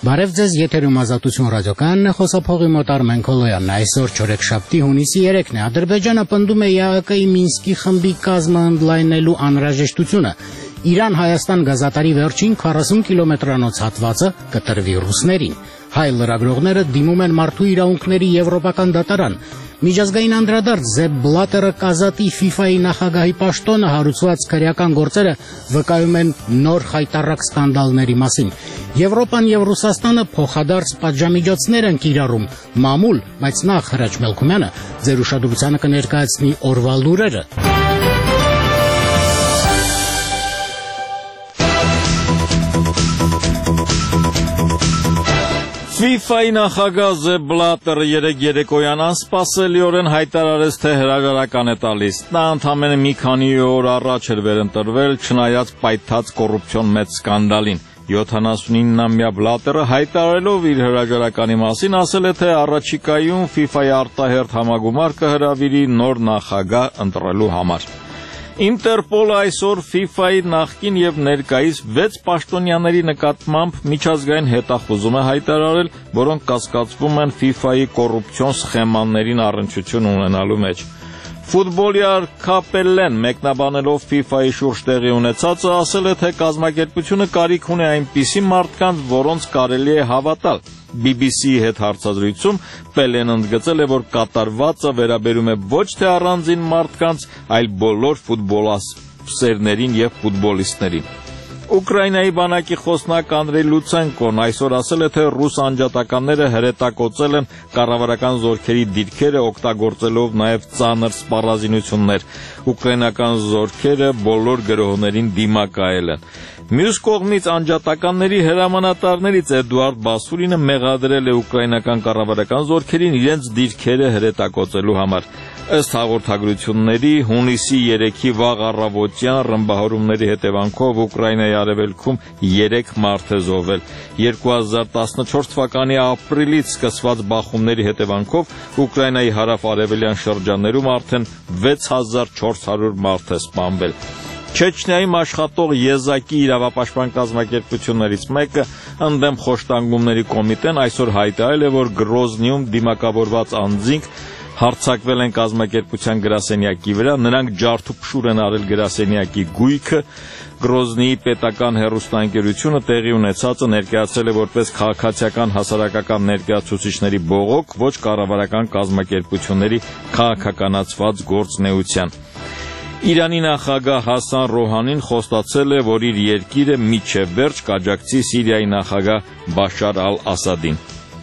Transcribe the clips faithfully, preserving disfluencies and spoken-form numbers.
Բարև ձեզ, եթերում Ազատություն ռադիոկայանն է, խոսափողի մոտ Արմեն Քոլոյանն է, այսօր չորեքշաբթի հունիսի երեքն է, Ադրբեջանը պնդում է ԵԱՀԿ-ի Մինսկի խմբի կազմը ընդլայնելու անհրաժեշտությունը, Իրան-Հայաստան գազատարի վերջին քառասուն կիլոմետրանոց հատվածը կտրվի ռուսներին, հայ լրագրողները դիմում են մարդու իրավունքների եվրոպական դատարան, Միջազգային անդրադարձ Զեփ Բլատերը կազատի ֆիֆայի նախագահի պաշտոնը հարուցված քրեական գործերը վկայում են նոր խայտառակ սկանդալների մասին։ Եվրոպան եւ Ռուսաստանը փոխադարձ պատժամիջոցներ են կիրառում, մամուլ, բայց նախ Հրաչ Մելքումյանը ձեր ուշադրությանը կներկայացնի օրվա լուրերը։ ֆիֆայի նախագահ Զեփ Բլատերը երեկ երեկոյան անսպասելիորեն հայտարարեց, թե հրաժարական է տալիս։ Նա ընդամենը մի քանի օր առաջ էր վերընտրվել, չնայած պայթած կոռուպցիոն մեծ սկանդալին։ յոթանասունինամյա Բլատերը հայտարարելով իր հրաժարականի մասին ասել է, թե առաջիկայում ֆիֆայի արտահերթ համագումար կհրավիրի նոր նախագահ ընտրելու համար։ Ինտերպոլը այսօր ֆիֆայի նախկին եւ ներկայիս վեց պաշտոնյաների նկատմամբ միջազգային հետախուզում է հայտարարել, որոնք կասկածվում են ֆիֆայի կոռուպցիոն սխեմաներին առնչություն ունենալու մեջ։ Ֆուտբոլիար Կապելլեն մեկնաբանելով ֆիֆայի շուրջ տեղի ունեցածը ասել է, թե կազմակերպությունը կարիք ունի այնպիսի մարդկանց, որոնց կարելի է հավատալ։ բի բի սի-ի հետ հարցազրույցում Պելեն ընդգծել է, որ կատարվածը վերաբերում է ոչ թե առանձին մարդկանց, այլ բոլոր ֆուտբոլասերներին եւ ֆուտբոլիստներին։ Ուկրաինայի բանակի խոսնակ Անդրեյ Լուցենկոն այսօր ասել է, թե ռուս անջատականները հրետակոծել են կառավարական զորքերի դիրքերը, օգտագործելով նաև ծանր սպառազինություններ։ Ուկրաինական զորքերը բոլոր գրոհներին դիմակայել են։ Մյուս կողմից անջատականների հրամանատարներից Էդուարդ Բասուրինը մեղադրել է ուկրաինական կառավարական զորքերին իրենց դիրքերը հրետակոծելու համար։ Ըստ հաղորդագրությունների, հունիսի երեքի վաղ առավոտյան ռմբահարումների հետևանքով Ուկրաինայի արևելքում երեք մարդ է զոհվել։ երկու հազար տասնչորս թվականի ապրիլից սկսված բախումների հետևանքով Ուկրաինայի հարավ-արևելյան շրջաններում արդեն վեց հազար չորս հարյուր մարդ է սպանվել։ Չեչնիայում աշխատող եզակի իրավապաշտպան կազմակերպություններից մեկը ընդդեմ խոշտանգումների կոմիտեն այսօր հայտարարել է, որ Գրոզնիում դիմակավորված անձինք հարձակվել են կազմակերպության գրասենյակի վրա, նրանք ջարդուփշուր են արել գրասենյակի գույքը։ Գրոզնիի պետական հեռուստաընկերությունը տեղի ունեցածը ներկայացրել է որպես քաղաքացիական հասարակական ներկայացուցիչների բողոք, ոչ կառավարական կազմակերպությունների քաղաքականացված գործունեության։ Իրանի նախագահ Հասան Ռոհանին խոստացել է, որ իր երկիրը մինչև վերջ կաջակցի Սիրիայի նախագահ Բաշար ալ-Ասադին։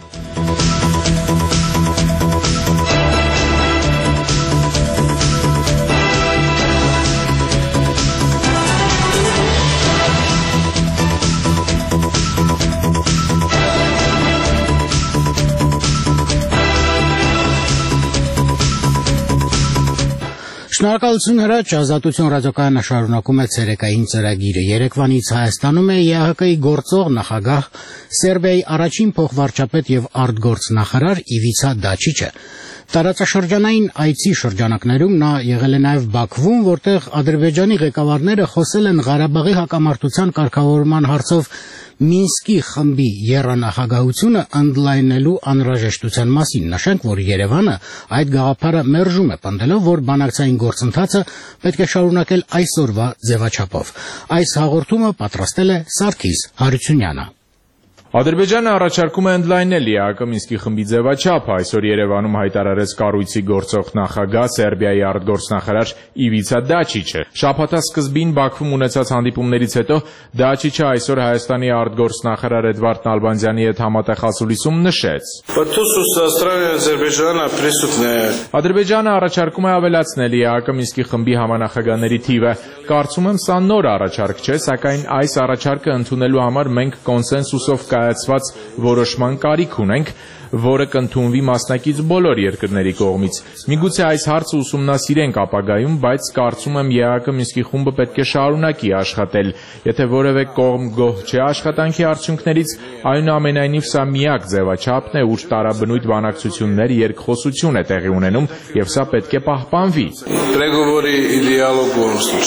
Շնորհակալություն Հրաչ, Ազատություն ռադիոկայանը շարունակում է ցերեկային ծրագիրը։ Երեկվանից Հայաստանում է ԵԱՀԿ-ի գործող նախագահ, Սերբիայի առաջին փոխվարչապետ եւ արտգործնախարար Իվիցա Դաչիչը։ Տարածաշրջանային այցի շրջանակներում նա եղել է նաև Բաքվում, որտեղ Ադրբեջանի ղեկավարները խոսել են Ղարաբաղի հակամարտության կարգավորման հարցով Մինսկի խմբի եռանախագահությունը ընդլայնելու անհրաժեշտության մասին։ Նշենք, որ Երևանը այդ գաղափարը մերժում է, պնդելով, որ բանակցային գործընթացը պետք է շարունակել այսօրվա ձևաչափով։ Այս հաղորդումը պատրաստել է Սարգիս Հարությունյանը։ Ադրբեջանը առաջարկում է ընդլայնել ԵԱՀԿ Մինսկի խմբի ձևաչափը, այսօր Երևանում հայտարարեց կառույցի գործող նախագահ Սերբիայի արտգործնախարար Իվիցա Դաչիչը։ Շաբաթասկզբին Բաքվում ունեցած հանդիպումներից հետո Դաչիչը այսօր Հայաստանի արտգործնախարար Էդվարդ Նալբանդյանի հետ համատեղ ասուլիսում նշեց. Ադրբեջանը առաջարկում է ավելացնել ԵԱՀԿ Մինսկի խմբի համանախագահների թիվը։ Կարծում եմ, սա նոր առաջարկ չէ, սակայն այս առաջարկը ընդունելու համար մենք կոնսենսուսով կայացված որոշման կարիք ունենք, որը կընդունվի մասնակից բոլոր երկրների կողմից։ Միգուցե այս հարցը ուսումնասիրենք ապագայում, բայց կարծում եմ ԵԱՀԿ Մինսկի խումբը պետք է շարունակի աշխատել։ Եթե որևէ կողմ գոհ չէ աշխատանքի արդյունքներից, այնուամենայնիվ սա միակ ձևաչափն է, ուր տարաբնույթ բանակցություններ, երկխոսություն է տեղի ունենում, եւ սա պետք է պահպանվի։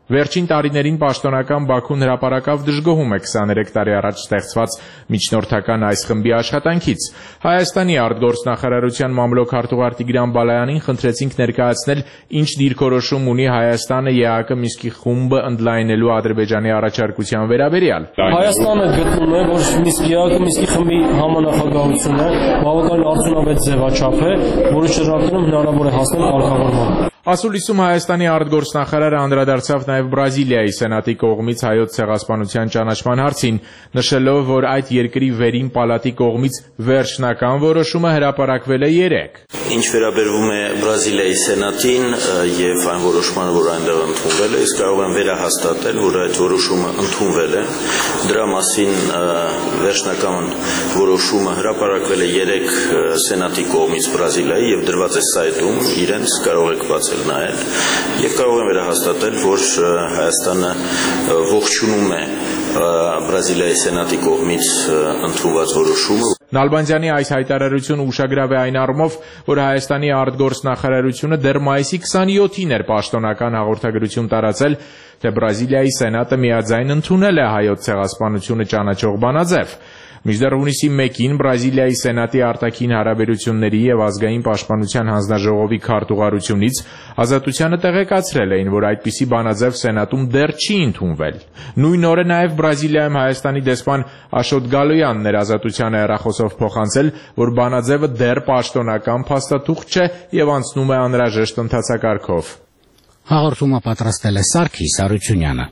Վերջին տարիներին պաշտոնական Բաքուն հրապարակավ դժգոհում է քսաներեք տարի առաջ ստեղծված միջնորդական այս խմբի աշխատանքից։ Հայաստանի արտգործնախարարության մամլոք հարտուղար Տիգրան Բալայանին խնդրեցինք ներկայացնել ինչ դիրքորոշում ունի Հայաստանը ԵԱՀԿ Մինսկի խումբը ընդլայնելու Ադրբեջանի առաջարկության վերաբերյալ։ Հայաստանը գտնում է, որ ԵԱՀԿ Մինսկի խմբի համանախագահությունը բավականին արդյունավետ ձևաչափ է, որի շրջանակում հնարավոր է հասնել կարգավորման։ Ասուլիսում Հայաստանի արտգործնախարարը անդրադարձավ նաև Բրազիլիայի սենատի կողմից հայոց ցեղասպանության ճանաչման հարցին, նշելով, որ այդ երկրի վերին պալատի կողմից վերջնական որոշումը հրապարակվել է երեկ։ Ինչ վերաբերվում է Բրազիլիայի սենատին եւ այն որոշմանը, որ այնտեղ ընդունվել է, իսկ կարող եմ վերահաստատել, որ այդ որոշումը ընդունվել է։ Դրա մասին վերջնական որոշումը հրապարակվել է երեկ սենատի կողմից Բրազիլիայի եւ դրված է սայթում, իրենց կարող եք բացել նայել եւ կարող եմ վերահաստատել, որ Հայաստանը ողջունում է Բրազիլիայի սենատի կողմից ընդունված որոշումը։ Նալբանդյանի այս հայտարարությունը ուշագրավ է այն առումով, որ Հայաստանի արտգործնախարարությունը դեռ մայիսի քսաներեքին էր պաշտոնական հաղորդագրություն տարածել, թե Բրազիլիայի սենատը միաձայն ընդունել է հայոց ցեղասպանությունը ճանաչող բանաձև։ Մինչդեռ հունիսի մեկին Բրազիլիայի սենատի արտաքին հարաբերությունների եւ ազգային պաշտպանության հանձնաժողովի քարտուղարությունից Ազատությանը տեղեկացրել էին, որ այդպիսի բանաձև սենատում դեռ չի ընդունվել։ Նույն օրը նաև Բրազիլիայում Հայաստանի դեսպան Աշոտ Գալոյանն էր Ազատությանը հեռախոսով փոխանցել, որ բանաձևը դեռ պաշտոնական փաստաթուղթ չէ եւ անցնում է անհրաժեշտ ընթացակարգով։ Հաղորդումը պատրաստել է Սարգիս Արությունյանը։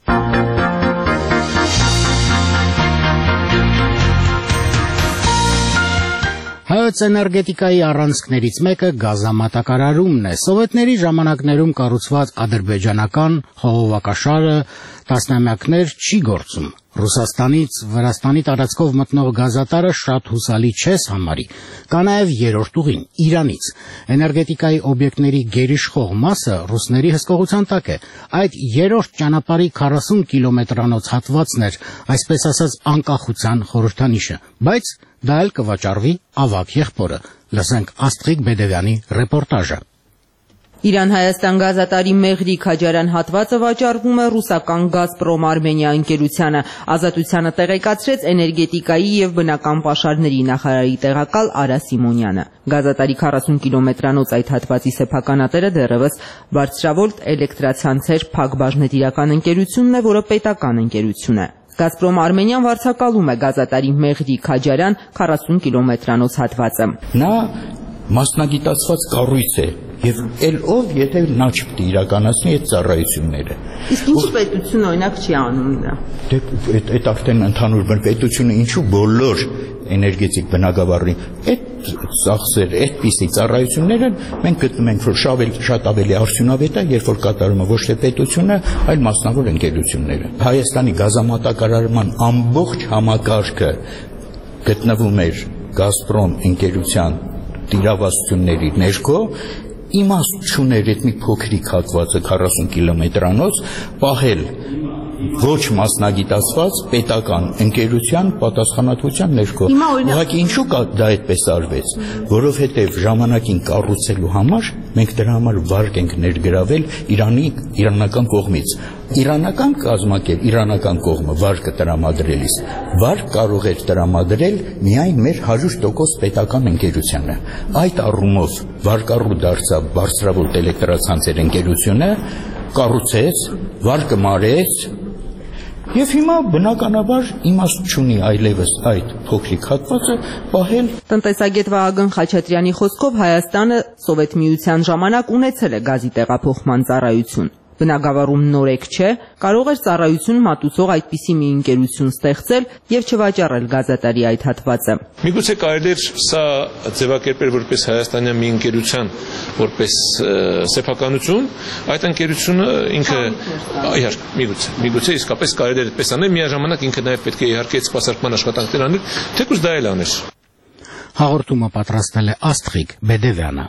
Հայոց էներգետիկայի առանցքներից մեկը գազամատակարարումն է։ Սովետների ժամանակներում կառուցված ադրբեջանական խողովակաշարը տասնամյակներ չի գործում։ Ռուսաստանից Վրաստանի տարածքով մտնող գազատարը շատ հուսալի չես համարի։ Կա նաև երրորդ ուղին՝ Իրանից։ Էներգետիկայի օբյեկտների գերիշխող մասը ռուսների հսկողության տակ է։ Այդ երրորդ ճանապարհի քառասուն կիլոմետրանոց հատվածն էր, այսպես ասած, անկախության խորհրդանիշը, բայց դա էլ կվաճառվի ավագ եղբորը։ Լսենք Աստղիկ Բեդևյանի ռեպորտաժը։ Իրան-Հայաստան գազատարի Մեղրի-Քաջարյան հատվածը վաճառվում է ռուսական Գազպրոմ Արմենիա ընկերությանը։ Ազատությանը տեղեկացրեց էներգետիկայի եւ բնական պաշարների նախարարի տեղակալ Արա Սիմոնյանը։ Գազատարի քառասուն կիլոմետրանոց այդ հատվածի սեփականատերը դեռևս բարձրավոլտ էլեկտրացանցեր Փակ բաժնետիրական ընկերությունն է, որը պետական ընկերություն է։ Գազպրոմ Արմենիան վարձակալում է գազատարի Մեղրի-Քաջարյան քառասուն կիլոմետրանոց հատվածը։ Նա մասնագիտացված կառույց է եւ ել ով եթե նա չպետք է իրականացնի այդ ծառայությունները։ Իսկ ինչ պետություն օրինակ չի անում դա։ Դե այդ արդեն ընդհանուր պետությունը ինչու բոլոր էներգետիկ բնագավառի այդ ծախսեր, այդպիսի ծառայությունները մենք գտնում ենք, որ շատ ավելի արդյունավետ է, երբ որ կատարում է ոչ թե պետությունը, այլ մասնավոր ընկերությունները։ Հայաստանի գազամատակարարման ամբողջ համակարգը գտնվում էր Գազպրոմ ընկերության տիրավասությունների ներքո, իմաստ չուներ այդ մի փոքրիկ հատվածը քառասուն կիլոմետրանոց պահել ոչ մասնագիտացված պետական ընկերության պատասխանատվության ներքո։ Ուղղակի ինչու դա այդպես արվեց, որովհետև ժամանակին կառուցելու համար մենք դրա համար վարկ ենք ներգրավել Իրանի իրանական կողմից։ Իրանական կազմակերպ, իրանական կողմը վարկը տրամադրելիս վարկ կարող էր տրամադրել միայն մեր հարյուր տոկոս պետական ընկերությանը։ Այդ առումով վարկառու դարձավ բարձրավոլտ էլեկտրացանցեր ընկերությունը, կառուցեց, վարկը մարեց, եւ հիմա բնականաբար իմաստ չունի այլևս այդ փոքրիկ հատվածը պահել։ Տնտեսագետ Վահագն Խաչատրյանի խոսքով Հայաստանը Սովետ միության ժամանակ ունեցել է գազի տեղափոխման ծառայություն։ Բնագավառում նորեկ չէ, կարող էր ծառայություն մատուցող այդպիսի մի ընկերություն ստեղծել եւ չվաճառել գազատարի այդ հատվածը։ Միգուցե կարելի էր սա ձևակերպել որպես հայաստանյան մի ընկերության, որպես սեփականություն, այդ ընկերությունը ինքը իհարկե միգուցե, միգուցե իսկապես կարելի էր այդպես անել, միաժամանակ ինքը նաեւ պետք է իհարկե սպասարկման աշխատանքներ աներ, թեկուզ դա էլ աներ։ Հաղորդումը պատրաստել է Աստղիկ Բեդևյանը։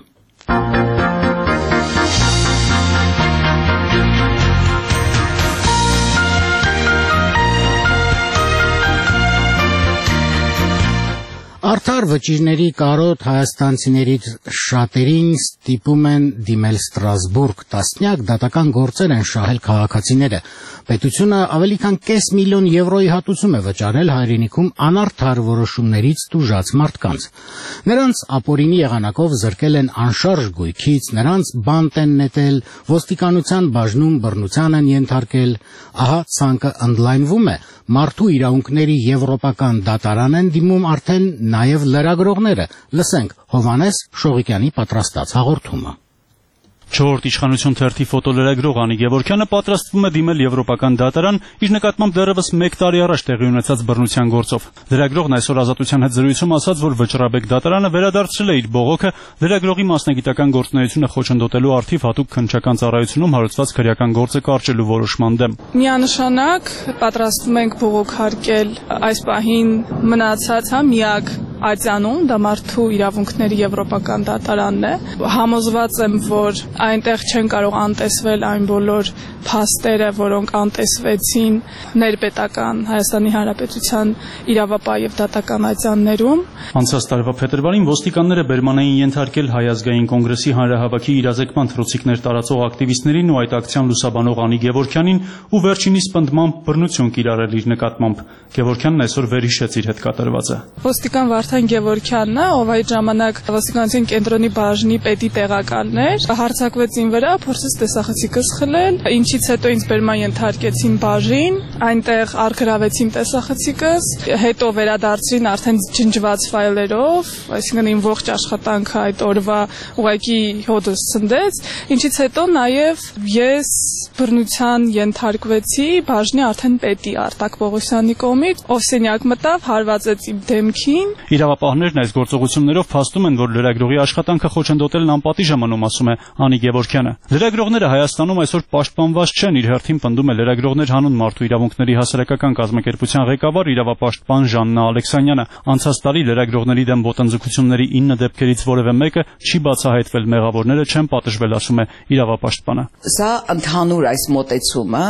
Արդար վճիրների կարոտ հայաստանցիներից շատերին ստիպում են դիմել Ստրասբուրգ, տասնյակ դատական գործեր են շահել քաղաքացիները։ Պետությունը ավելի քան կես միլիոն եվրոյի հատուցում է վճարել հայրենիքում անարդար որոշումներից տուժած մարդկանց։ Նրանց ապօրինի եղանակով զրկել են անշարժ գույքից, նրանց բանտ են նետել, ոստիկանության բաժնում բռնության են ենթարկել։ Ահա ցանկը ընդլայնվում է, մարդու իրավունքների եվրոպական դատարան են դիմում արդեն նաև լրագրողները։ Լսենք Հովհաննես Շողիկյանի պատրաստած հաղորդումը։ Չորրորդ իշխանություն թերթի ֆոտոլրագրող Անի Գևորգյանը պատրաստվում է դիմել Եվրոպական դատարան իր նկատմամբ դեռևս մեկ տարի առաջ տեղի ունեցած բռնության գործով։ Լրագրողն այսօր Ազատության հետ զրույցում ասաց, որ Վճռաբեկ դատարանը վերադարձրել է իր բողոքը լրագրողի մասնագիտական գործունեությունը խոչընդոտելու առթիվ հատուկ քննչական ծառայությունում հարուցված քրեական գործը կարճելու որոշման դեմ։ Միանշանակ պատրաստվում ենք բողոք հարկել այս պահին մնացած հա միակ ատյանում, դա մարդու իրավունքների եվրոպական դատարանն է։ Համոզված եմ, որ այնտեղ չեն կարող անտեսվել այն բոլոր փաստերը, որոնք անտեսվեցին ներպետական Հայաստանի Հանրապետության իրավապահ եւ դատական ատյաններում։ Անցած տարվա փետրվարին ոստիկանները բերման էին ենթարկել Հայ ազգային կոնգրեսի հանրահավաքի իրազեկման թռուցիկներ տարածող ակտիվիստներին ու այդ ակցիան լուսաբանող Անի Գևորգյանին ու վերջինիս պնդմամբ բռնություն կիրառել իր նկատմամբ։ Գևորգյանն այսօր վերհիշեց իր հետ կատարվածը։ Ոստիկան Վարդան Գևորգյանն է, ով այդ ժամանակ ոստիկանության կենտրոնի բաժնի պետի տեղակալն էր, հարձակվեց ին վրա, փորձեց տեսախցիկս խլել, ինչից հետո ինձ բերման ենթարկեցին բաժին, այնտեղ արգրավեցին տեսախցիկս, հետո վերադարձրին արդեն ջնջված ֆայլերով, այսինքն իմ ողջ աշխատանքը այդ օրվա ուղղակի հոդս ցնդեց, ինչից հետո նաև ես բռնության ենթարկվեցի բաժնի արդեն պետի Արտակ Պողոսյանի կողմից, ով սենյակ մտավ, հարվածեց իմ դեմքին։ Իրավապահներն այս գործողություններով փաստում են, որ լրագրողի աշխատանքը խոչընդոտելն անպատիժ է մնում, ասում է Անի Գևորգյանը։ Լրագրողները Հայաստանում այսօր պաշտպանված չեն, իր հերթին պնդում է Լրագրողներ հանուն մարդու իրավունքների հասարակական կազմակերպության ղեկավար իրավապաշտպան Ժաննա Ալեքսանյանը։ Անցած տարի լրագրողների դեմ ոտնձգությունների ինը դեպքերից որևէ մեկը չի բացահայտվել, մեղավորները չեն պատժվել, ասում է իրավապաշտպանը։ Սա ընդհանուր այս մոտեցումը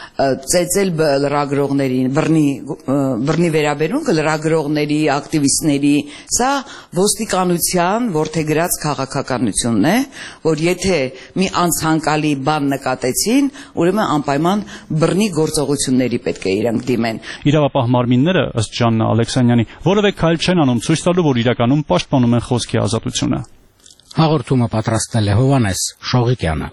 ծեծել լրագրողներին, բռնի բռնի վերաբերունք լրագրողների, ակտիվիստների, սա ոստիկանության որդեգրած քաղաքականությունն է, որ եթե մի անցանկալի բան նկատեցին, ուրեմն անպայման բռնի գործողությունների պետք է իրենք դիմեն։ Իրավապահ մարմինները, ըստ Ժաննա Ալեքսանյանի, որևէ քայլ չեն անում ցույց տալու, որ իրականում պաշտպանում են խոսքի ազատությունը։ Հաղորդումը պատրաստել է Հովհաննես Շողիկյանը։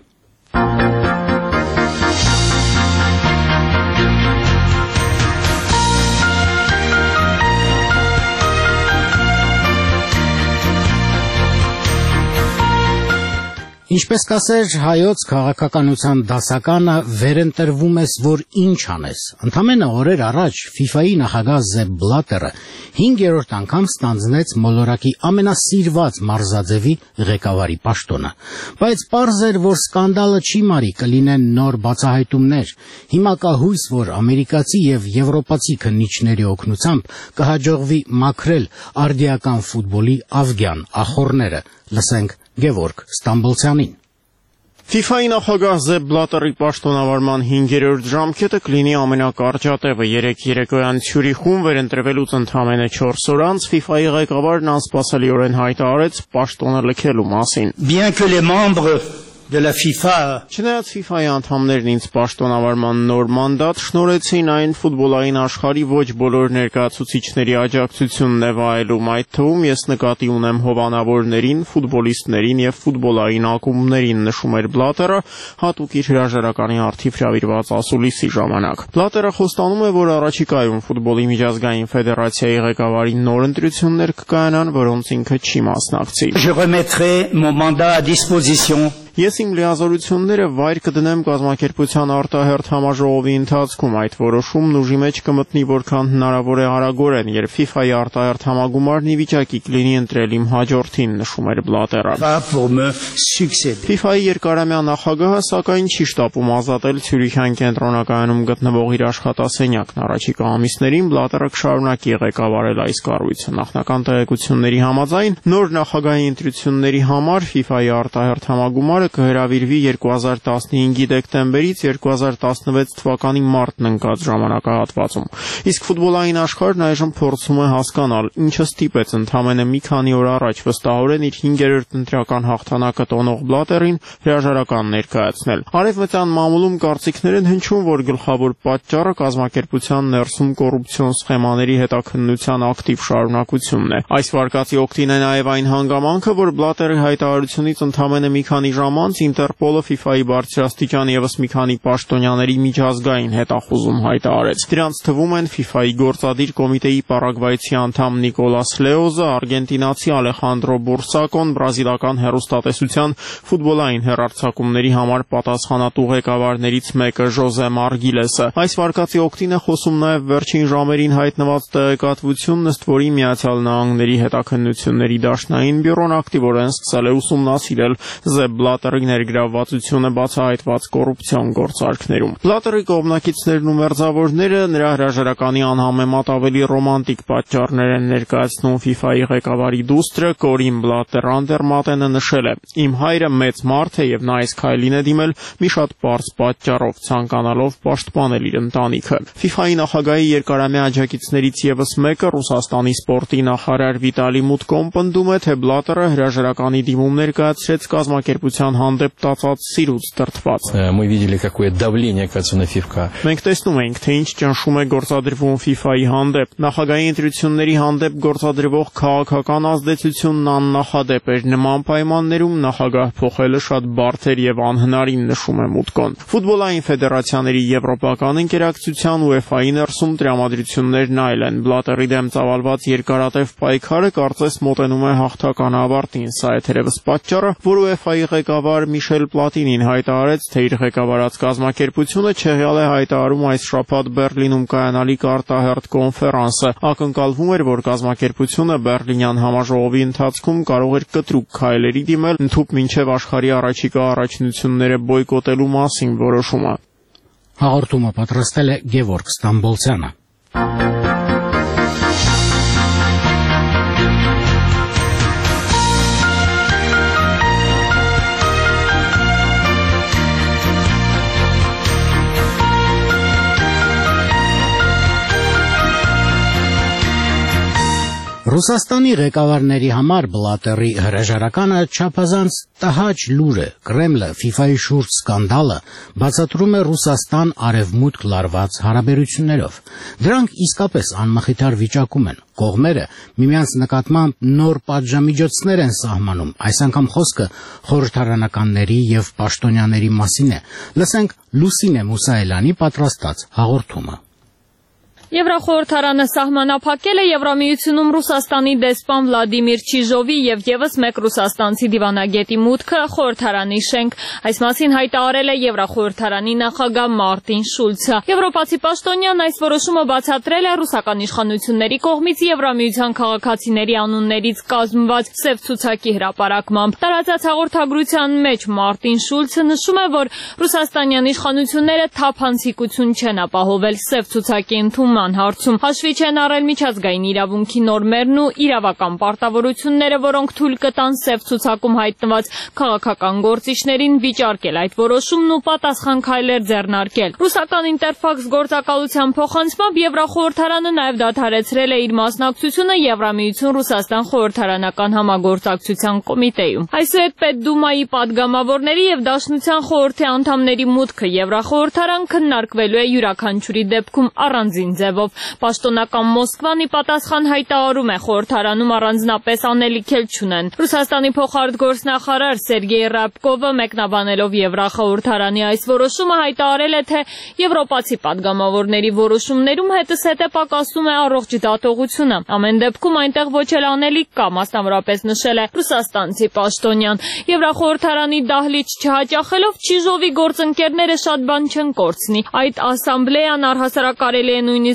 Ինչպես կասեր հայոց քաղաքականության դասականը, վերընտրվում ես, որ ինչ անես։ Ընդամենը օրեր առաջ FIFA-ի նախագահ Զեփ Բլատերը հինգերորդ անգամ ստանձնեց մոլորակի ամենասիրված մարզաձևի ղեկավարի պաշտոնը։ Բայց պարզ էր, որ սկանդալը չի մարի, կլինեն նոր բացահայտումներ։ Հիմա կա հույս, որ ամերիկացի եւ եվրոպացի քննիչների օգնությամբ կհաջողվի մաքրել արդիական ֆուտբոլի ավգյան ախորները։ Լսենք Գևորգ Ստամբոլցյանին։ FIFA-ի նախագահ Զեփ Բլատերի պաշտոնավարման հինգերորդ ժամկետը կլինի ամենակարճատևը։ Երեկ երեկոյան Ցյուրիխում վերընտրվելուց ընդամենը չորս օր անց FIFA-ի ղեկավարն անսպասելիորեն հայտարարեց պաշտոնը լքելու մասին։ Bien que les membres de la FIFA Չնայած FIFA-ի անդամներն ինձ պաշտոնավարման նոր մանդատ շնորհեցին այն ֆուտբոլային աշխարհի ոչ բոլոր ներկայացուցիչների աջակցությունն է վայելում, այդ թվում ես նկատի ունեմ հովանավորներին, ֆուտբոլիստներին եւ ֆուտբոլային ակումբներին, նշում էր Բլատերը հատուկ իր հրաժարականի առթիվ հրավիրված ասուլիսի ժամանակ։ Բլատերը խոստանում է, որ առաջիկայում ֆուտբոլի միջազգային ֆեդերացիայի ղեկավարի նոր ընտրություններ կկայանան, որոնց ինքը չի մասնակցի։ Je remettrai mon mandat à disposition Ես իմ լիազորությունները վայր կդնեմ կազմակերպության արտահերթ համաժողովի ընթացքում, այդ որոշումն ուժի մեջ կմտնի որքան հնարավոր է արագորեն, երբ FIFA-ի արտահերթ համագումարն ի վիճակի կլինի ընտրել իմ հաջորդին, նշում էր Բլատերը։ FIFA-ի երկարամյա նախագահը սակայն չի շտապում ազատել Ցյուրիխյան կենտրոնակայանում գտնվող իր աշխատասենյակն։ Առաջիկա ամիսներին Բլատերը կշարունակի ղեկավարել այս կառույցը։ Նախնական տեղեկությունների համաձայն նոր նախագահի ընտրությունների համար FIFA-ի արտահերթ համագումարը կհրավիրվի երկու հազար տասնհինգի դեկտեմբերից երկու հազար տասնվեց թվականի մարտն ընկած ժամանակահատվածում։ Իսկ ֆուտբոլային աշխարհն այժմ փորձում է հասկանալ, ինչը ստիպեց ընդամենը մի քանի օր առաջ վստահորեն իր հինգերորդ ընտրական հաղթանակը տոնող Բլատերին հրաժարական ներկայացնել։ Արևմտյան մամուլում կարծիքներ են հնչում, որ գլխավոր պատճառը կազմակերպության ներսում կոռուպցիոն սխեմաների հետաքննության ակտիվ շարունակությունն է։ Այս վարկածի օգտին է նաև այն հանգամանքը, որ Բլատերի հայտարարությունից ընդամենը մի քանի ժամ անց Ինտերպոլը FIFA-ի բարձրաստիճան ևս մի քանի պաշտոնյաների միջազգային հետախուզում հայտարարեց։ Դրանց թվում են FIFA-ի գործադիր կոմիտեի պարագվայցի անդամ Նիկոլաս Լեոզը, արգենտինացի Ալեխանդրո Բուրսակոն, բրազիլական հեռուստատեսության ֆուտբոլային հեռարձակումների համար պատասխանատու ղեկավարներից մեկը Ժոզե Մարգիլեսը։ Այս վարկածի օգտին է խոսում նաև վերջին ժամերին հայտնված տեղեկատվությունն, ըստ որի Միացյալ Նահանգների հետաքննությունների դաշնային բյուրոն ակտիվորեն սկսել է ուսումնասիրել Զեփ Բլատերի ներգրավվածությունը բացահայտված կոռուպցիոն գործարքներում։ Բլատերի կողմնակիցներն ու մերձավորները նրա հրաժարականի անհամեմատ ավելի ռոմանտիկ պատճառներ են ներկայացնում FIFA-ի ղեկավարի դուստրը Կորին Բլատեր Անդերմատենը նշել է. «Իմ հայրը մեծ մարդ է եւ նա այս քայլին է դիմել մի շատ պարզ պատճառով, ցանկանալով պաշտպանել իր ընտանիքը»։ FIFA-ի նախագահի երկարամյա աջակիցներից ևս մեկը Ռուսաստանի սպորտի նախարար Վիտալի Մուտկոն պնդում է, թե Բլատերը հրաժարականի դիմում ներկայացրեց կազմակերպության հանդեպ տածած սիրուց դրդված։ Մենք տեսնում ենք, թե ինչ ճնշում է գործադրվում FIFA-ի հանդեպ։ Նախագահի ընտրությունների հանդեպ գործադրվող քաղաքական ազդեցությունն աննախադեպ էր։ Նման պայմաններում նախագահ փոխելը շատ բարդ էր եւ անհնարին, նշում է Մուտկոն։ Ֆուտբոլային ֆեդերացիաների եվրոպական ընկերակցության UEFA-ի ներսում տրամադրություններն այլ են։ Բլատերի դեմ ծավալված երկարատև պայքարը կարծես մոտենում է հաղթական ավարտին։ Սա է թերևս պատճառը, որ UEFA-ի ղեկավար Միշել Պլատինին հայտարարեց, թե իր ղեկավարած կազմակերպությունը չեղյալ է հայտարարում այս շաբաթ Բեռլինում կայանալիք արտահերթ կոնֆերանսը։ Ակնկալվում էր, որ կազմակերպությունը Բեռլինյան համաժողովի ընթացքում կարող էր կտրուկ քայլերի դիմել, ընդհուպ մինչև աշխարհի առաջիկա առաջնությունները բոյկոտելու մասին որոշումը։ Հաղորդումը պատրաստել է Գևորգ Ստամբոլցյանը։ Ռուսաստանի ղեկավարների համար Բլատերի հրաժարականը չափազանց տհաճ լուր է։ Կրեմլը FIFA-ի շուրջ սկանդալը բացատրում է Ռուսաստան արևմուտք լարված հարաբերություններով։ Դրանք իսկապես անմխիթար վիճակում են։ Կողմերը միմյանց նկատմամբ նոր պատժամիջոցներ են սահմանում։ Այս անգամ խոսքը խորհրդարանականների եւ պաշտոնյաների մասին է։ Լսենք Լուսինե Մուսայելյանի պատրաստած հաղորդումը։ Եվրախորհրդարանը սահմանափակել է Եվրամիությունում Ռուսաստանի դեսպան Վլադիմիր Չիժովի եւ եւս մեկ ռուսաստանցի դիվանագետի մուտքը խորհրդարանի շենք։ Այս մասին հայտարարել է Եվրախորհրդարանի նախագահ Մարտին Շուլցը։ Եվրոպացի պաշտոնյան այս որոշումը բացատրել է ռուսական իշխանությունների կողմից Եվրամիության քաղաքացիների անուններից կազմված սև ցուցակի հրապարակմամբ։ Տարածած հաղորդագրության մեջ Մարտին Շուլցը նշում է, որ ռուսաստանյան իշխանությունները թափանցիկություն չեն ապահովել սև ցուցակի ընդունման հարցում, հաշվի չեն առել միջազգային իրավունքի նորմերն ու իրավական պարտավորությունները, որոնք թույլ կտան սև ցուցակում հայտնված քաղաքական գործիչներին վիճարկել այդ որոշումն ու պատասխան քայլեր ձեռնարկել։ Ռուսական Ինտերֆաքս գործակալության փոխանցմամբ Եվրախորհրդարանը նաև դադարեցրել է իր մասնակցությունը Եվրամիություն-Ռուսաստան խորհրդարանական համագործակցության կոմիտեում։ Այսուհետ Պետդումայի падգամավորների եւ Դաշնության խորհրդի անդամների մուտքը Եվրախորհրդարան քննարկվելու է յուրաքանչյուրի դեպքում առանձին ձևով։ Պաշտոնական Մոսկվան ի պատասխան հայտարարում է խորհրդարանում առանձնապես անելիք էլ չունեն։ Ռուսաստանի փոխարտգործնախարար Սերգեյ Ռաբկովը մեկնաբանելով Եվրախորհրդարանի այս որոշումը հայտարարել է, թե եվրոպացի падգամավորների որոշումներում հետզհետե պակասում է առողջ դատողությունը։ Ամեն դեպքում այնտեղ ոչ էլ անելիք կա, մասնավորապես նշել է ռուսաստանցի պաշտոնյան։ Եվրախորհրդարանի դահլիճ չհաճախելով Չիժովի գործընկերները շատ բան չեն կորցնի։ Այդ ասամբլեան առհասարակ կարելի է նույնիսկ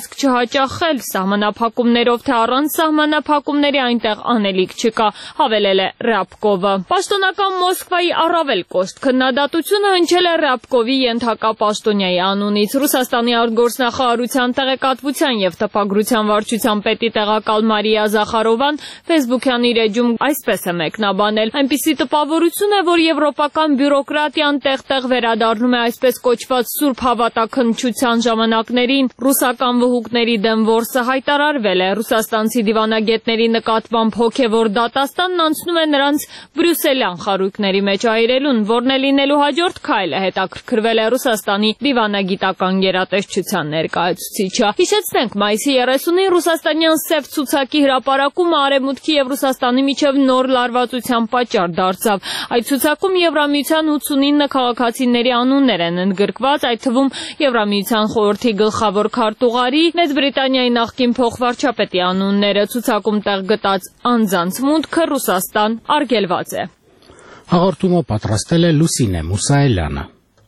տեսք չհաճախել սահմանափակումներով, թե առանց սահմանափակումների այնտեղ անելիք չկա, հավելել է Ռябկովը։ Պաշտոնական Մոսկվայի առավել կոշտ քննադատությունը հնչել է Ռябկովի ենթակա պաշտոնյայի անունից։ Ռուսաստանի արտգործնախարարության տեղեկատվության եւ տպագրության վարչության պետի տեղակալ Մարիա Զախարովան Facebook-յան իր էջում այսպես է մեկնաբանել. այնպիսի տպավորություն է, որ եվրոպական բյուրոկրատիան տեղ-տեղ վերադառնում է այսպես կոչված սուրբ հավատաքննչության ժամանակներին։ Ռուսական վհուկների դեմ որսը հայտարարվել է։ Ռուսաստանցի դիվանագետների նկատմամբ հոգևոր դատաստանն անցնում է նրանց բրյուսելյան խարույկների մեջ այրելուն, որն է լինելու հաջորդ քայլը, հետաքրքրվել է Ռուսաստանի դիվանագիտական գերատեսչության ներկայացուցիչը։ Հիշեցնենք, մայիսի երեսունին ռուսաստանյան սև ցուցակի հրապարակումը Արևմուտքի եւ Ռուսաստանի միջև նոր լարվածության պատճառ դարձավ։ Այդ ցուցակում Եվրամիության ութսունինը քաղաքացիների անուններ են ընդգրկված, այդ թվում Եվրամիության խորհրդի գլխավոր քարտուղարի, Մեծ Բրիտանիայի նախկին փոխվարչապետի անունները։ Ցուցակում տեղ գտած անձանց մուտքը Ռուսաստան արգելված է։ Հաղորդումը պատրաստել է Լուսինե Մուսայելյանը։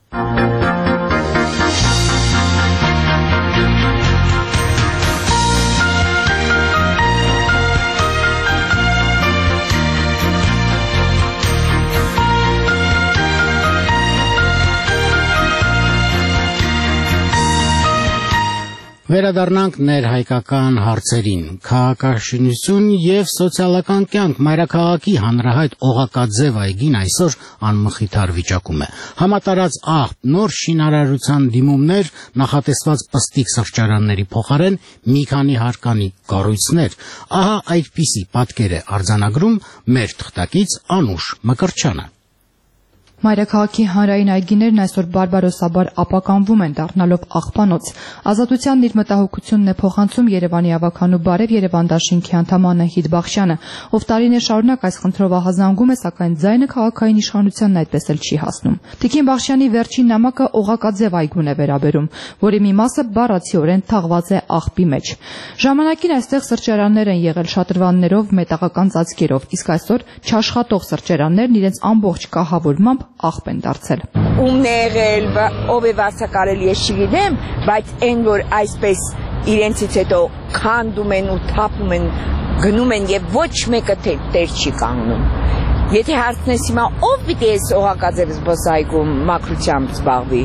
Վերադառնանք ներհայկական հարցերին։ Քաղաքաշինություն եւ սոցիալական կյանք մայրաքաղաքի հանրահայտ Օղակաձև այգին այսօր անմխիթար վիճակում է։ Համատարած աղբ, նոր շինարարության դիմումներ, նախատեսված պստիկ սրճարանների փոխարեն մի քանի հարկանի կառույցներ։ Ահա այդպիսի պատկեր է արձանագրում մեր թղթակից Անուշ Մկրտչյանը։ Մայրաքաղաքի հանրային այգիներն այսօր բարբարոսաբար ապականվում են, դառնալով աղբանոց։ Ազատությանն իր մտահոգությունն է փոխանցում Երևանի ավագանու բարև Երևան դաշինքի անդամ Անահիտ Բախշյանը, ով տարիներ շարունակ այս խնդրով ահազանգում է, սակայն ձայնը քաղաքային իշխանությանն այդպես էլ չի հասնում։ Տիկին Բախշյանի վերջին նամակը Օղակաձև այգուն է վերաբերում, որի մի մասը բառացիորեն թաղված է աղբի մեջ։ Ժամանակին այստեղ սրճարաններ են եղել շատրվաններով, մետաղական ծածկերով, իսկ այսօր չաշխատող սրճարաններն իրենց ամբողջ կահավորմամբ աղբ են դարձել։ Ումն է եղել, ով է վասակարել, ես չգիտեմ, բայց այն որ այսպես իրենցից հետո քանդում են ու թափում են, գնում են եւ ոչ մեկը տեր չի կանգնում։ Եթե հարցնես հիմա ով պիտի էս Օղակաձև զբոսայգում մաքրությամբ զբաղվի,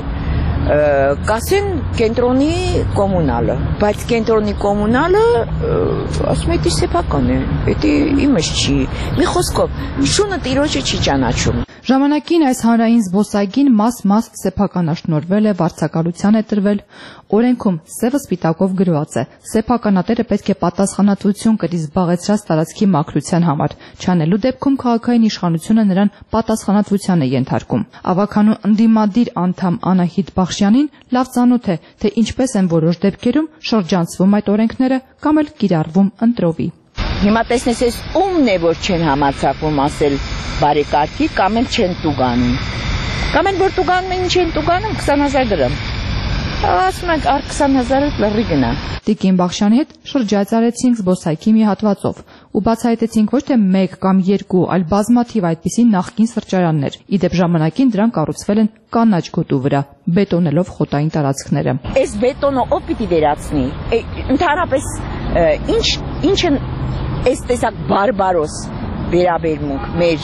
կասեն կենտրոնի կոմունալը, բայց կենտրոնի կոմունալը ասում է դա սեփական է, դա իմս չի։ Մի խոսքով, շունը տիրոջը չի ճանաչում։ Ժամանակին այս հանրային զբոսայգին մաս-մաս սեփականաշնորհվել է, վարձակալության է տրվել։ Օրենքում սևը սպիտակով գրված է. սեփականատերը պետք է պատասխանատվություն կրի զբաղեցրած տարածքի մաքրության համար, չանելու դեպքում քաղաքային իշխանությունը նրան պատասխանատվության է ենթարկում։ Ավագանու ընդդիմադիր անդամ Անահիտ Բախշյանին լավ ծանոթ է, թե ինչպես են որոշ դեպքերում շրջանցվում այդ օրենքները կամ էլ կիրառվում ընտրովի։ Հիմա տեսնես ես ումն է որ չեն համացակվում ասել բարեկարգի կամ էլ չեն տուգանում։ Կամ էլ որ տուգանում են, ինչ են տուգանում քսան հազար դրամ։ Ասում ենք առ քսան հազարը լրի գնա։ Տիկին Բախշյանի հետ շրջայցարեցինք զբոսայգի մի հատվածով ու բացահայտեցինք ոչ թե մեկ կամ երկու, այլ բազմաթիվ այդպիսի նախկին սրճարաններ։ Իդեպ ժամանակին դրանք կառուցվել են կանաչ գոտու վրա, բետոնելով խոտային տարածքները։ Այս բետոնը ով պիտի վերացնի։ Ընդհանրապես ինչ ինչ են այս տեսակ բարբարոս վերաբերմունք մեր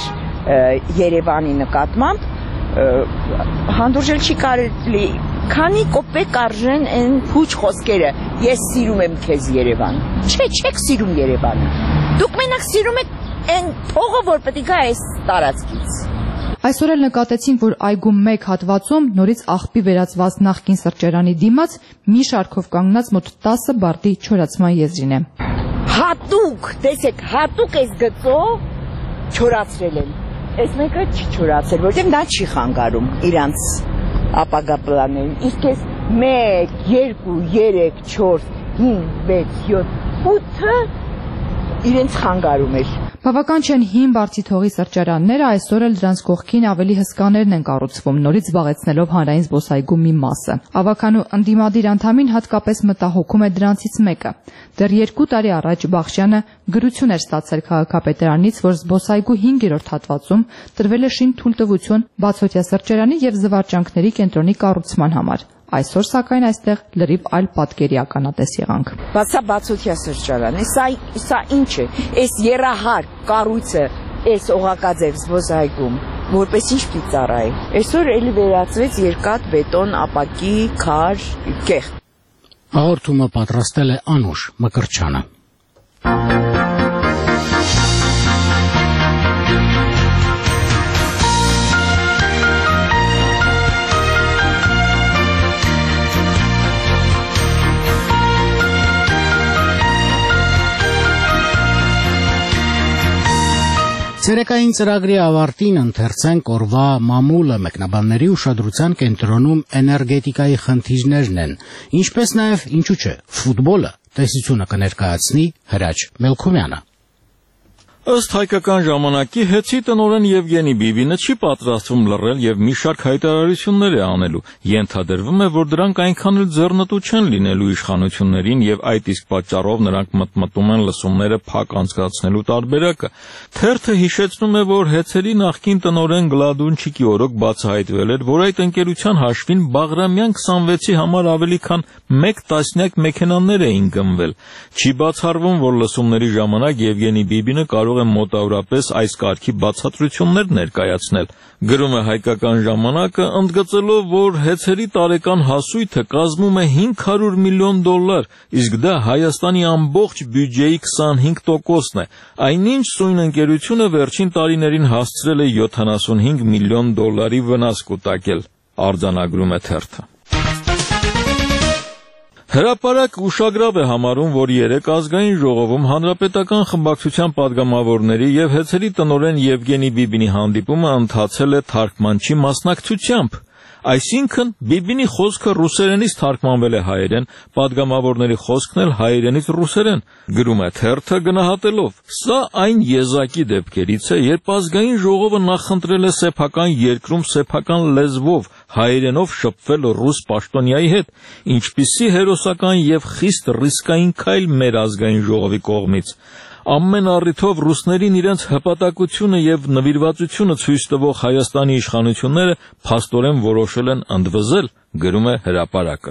Երևանի նկատմամբ հանդուրժել չի կարելի, քանի կոպեկ արժեն այն փուչ խոսքերը, ես սիրում եմ քեզ Երևան։ Չէ, չեք սիրում Երևանը։ Դուք մենակ սիրում եք այն փողը, որ պետք է գա այս տարածքից։ Այսօր էլ նկատեցինք, որ այգում մեկ հատվածում նորից աղբի վերածված նախկին սրճարանի դիմաց մի շարքով կանգնած մոտ տասը բարտի չորացման եզրին է։ Հատուկ, տեսեք, հատուկ այս գծով չորացրել են։ Այս մեկը չի չորացել, որտեղ դա չի խանգարում իրանց ապագա պլաններին։ Իսկ այս մեկ, երկու, երեք, չորս, հինգ, վեց, յոթ, ութը իրենց խանգարում էր։ Բավական չեն հին բարձի թողի սրճարանները, այսօր էլ դրանց կողքին ավելի հսկաներն են կառուցվում, նորից զբաղեցնելով հանրային զբոսայգու մի մասը։ Ավագանու ընդդիմադիր անդամին հատկապես մտահոգում է դրանցից մեկը։ Դեռ երկու տարի առաջ Բախշյանը գրություն էր ստացել քաղաքապետարանից, որ զբոսայգու հինգերորդ հատվածում տրվել է շին թույլտվություն բացօթյա սրճարանի եւ զվարճանքների կենտրոնի կառուցման համար։ Այսօր սակայն այստեղ լրիվ այլ պատկերի ականատես եղանք։ Բայց սա բացօթյա սրճարան է, սա սա ինչ է։ Այս երահար կառույցը, այս օղակաձև զբոսայգում, որպես ինչ պիտի ծառայի։ Այսօր էլի վերածվեց երկաթ, բետոն, ապակի, քար, կեղ։ Հաղորդումը պատրաստել է Անուշ Մկրչյանը։ Ցերեկային ծրագրի ավարտին ընթերցենք օրվա մամուլը մեկնաբանների ուշադրության կենտրոնում էներգետիկայի խնդիրներն են, ինչպես նաև ինչու՞ չէ, ֆուտբոլը տեսությունը կներկայացնի Հրաչ Մելքումյանը։ Ըստ հայկական ժամանակի հետցի տնօրեն Եվգենի Բիբինը չի պատրաստվում լռել եւ մի շարք հայտարարություններ է անելու։ Ենթադրվում է, որ դրանք այնքան էլ ձեռնտու չեն լինելու իշխանություններին եւ այդ իսկ պատճառով նրանք մտմտում են լսումները փակ անցկացնելու տարբերակը։ Թերթը հիշեցնում է, որ հետցերի նախկին տնօրեն Գլադունչիկի օրոք բացահայտվել էր, որ այդ ընկերության հաշվին Բաղրամյան քսանվեցի համար ավելի քան մեկ տասնյակ մեքենաներ էին գնվել։ Չի բացառվում, որ լսումների ժամանակ Եվգենի Բիբինը կարող մոտավորապես այս կարգի բացատրություններ ներկայացնել։ Գրում է հայկական ժամանակը, ընդգծելով, որ հետցերի տարեկան հասույթը կազմում է հինգ հարյուր միլիոն դոլար, իսկ դա Հայաստանի ամբողջ բյուջեի քսանհինգ տոկոսն է։ Այնինչ սույն ընկերությունը վերջին տարիներին հասցրել է յոթանասունհինգ միլիոն դոլարի վնաս կուտակել, արձանագրում է թերթը։ Հրապարակ ուշագրավ է համարում, որ երեկ ազգային ժողովում հանրապետական խմբակցության падգամավորների եւ հետցերի տնօրեն Եվգենի Բիբինի հանդիպումը ընթացել է թարգմանչի մասնակցությամբ։ Այսինքն Բիբինի խոսքը ռուսերենից թարգմանվել է հայերեն, падգամավորների խոսքն էլ հայերենից ռուսերեն, գրում է թերթը գնահատելով. Սա այն եզակի դեպքերից է, երբ ազգային ժողովը նախընտրել է սեփական երկրում սեփական լեզվով հայերենով շփվել ռուս պաշտոնյայի հետ, ինչպիսի հերոսական եւ խիստ ռիսկային քայլ մեր ազգային ժողովի կողմից։ Ամեն առիթով ռուսներին իրենց հպատակությունը եւ նվիրվածությունը ցույց տվող Հայաստանի իշխանությունները փաստորեն որոշել են ընդվզել, գրում է հրապարակը։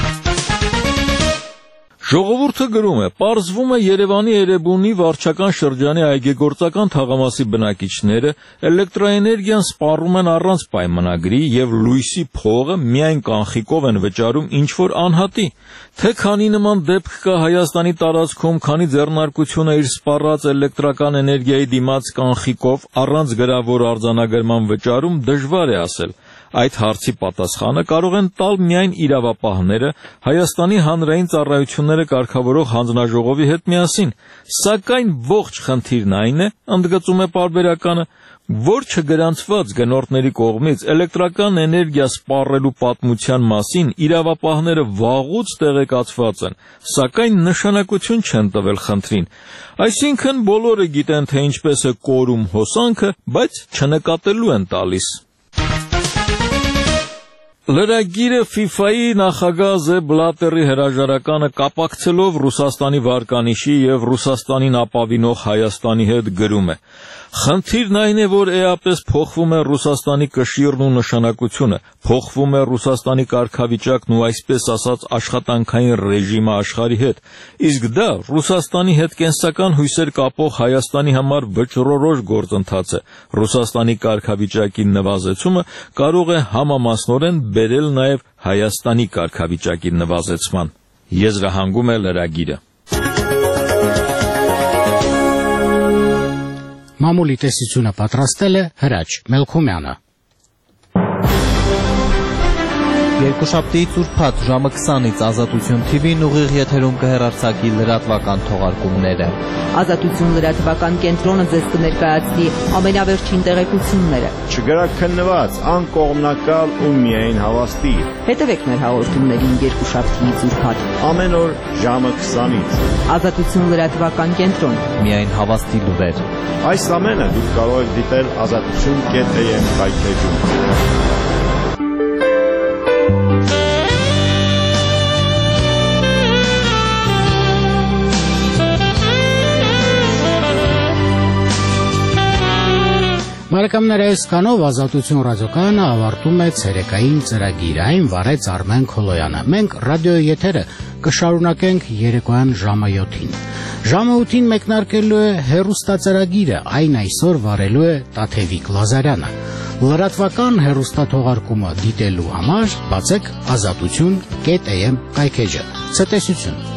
Ժողովուրդը գրում է. պարզվում է Երևանի Էրեբունի վարչական շրջանի այգեգործական թաղամասի բնակիչները էլեկտրաէներգիան սպառում են առանց պայմանագրի եւ լույսի փողը միայն կանխիկով են վճարում ինչ-որ անհատի։ Թե քանի նման դեպք կա Հայաստանի տարածքում, քանի ձեռնարկություն է իր սպառած էլեկտրական էներգիայի դիմաց կանխիկով առանց գրավոր արձանագրման վճարում, դժվար է ասել։ Այդ հարցի պատասխանը կարող են տալ միայն իրավապահները Հայաստանի հանրային ծառայությունները կարգավորող հանձնաժողովի հետ միասին, սակայն ողջ խնդիրն այն է, ընդգծում է պարբերականը, որ չգրանցված գնորդների կողմից էլեկտրական էներգիա սպառելու պատմության մասին իրավապահները վաղուց տեղեկացված են, սակայն նշանակություն չեն տվել խնդրին։ Այսինքն բոլորը գիտեն, թե ինչպես է կորում հոսանքը, բայց չնկատելու են տալիս։ Լրագիրը ֆիֆայի նախագահ Զեփ Բլատերի հրաժարականը կապակցելով Ռուսաստանի վարկանիշի եւ Ռուսաստանին ապավինող Հայաստանի հետ գրում է. Խնդիրն այն է, որ էապես փոխվում է Ռուսաստանի կշիռն ու նշանակությունը, փոխվում է Ռուսաստանի կարգավիճակն ու այսպես ասած աշխատանքային ռեժիմը աշխարհի հետ, իսկ դա Ռուսաստանի հետ կենսական հույսեր կապող Հայաստանի համար վճռորոշ գործընթաց է։ Ռուսաստանի կարգավիճակի նվազեցումը կարող է համամասնորեն բերել նաև Հայաստանի կարգավիճակի նվազեցման։ Եզրահանգում է լրագիրը։ Մամուլի տեսությունը պատրաստել է Հրաչ Մելքումյանը։ Երկուշաբթի ծուրփաթ ժամը քսանից Ազատություն Թի Վին ուղիղ եթերում կհեռարձակի լրատվական թողարկումները։ Ազատություն լրատվական կենտրոնը ձեզ կներկայացնի ամենավերջին տեղեկությունները։ Չգրաքննված, անկողմնակալ ու միայն հավաստի։ Հետևեք մեր հաղորդումներին երկուշաբթի ծուրփաթ ամեն օր ժամը քսանից։ Ազատություն լրատվական կենտրոն։ Միայն հավաստի լուրեր։ Այս ամենը դուք կարող եք դիտել ազատություն կետ էյ էմ կայքեջում։ Բարեկամներ, այս կանով Ազատություն ռադիոկայանը ավարտում է ցերեկային ծրագիրը, այն վարեց Արմեն Քոլոյանը։ Մենք ռադիոյի եթերը կշարունակենք երեկոյան ժամը յոթին։ Ժամը ութին մեկնարկելու է հեռուստածրագիրը, այն այսօր վարելու է Տաթևիկ Լազարյանը։ Լրատվական հեռուստաթողարկումը դիտելու համար բացեք ազատություն կետ էմ կայքեջը։ Ցտեսություն։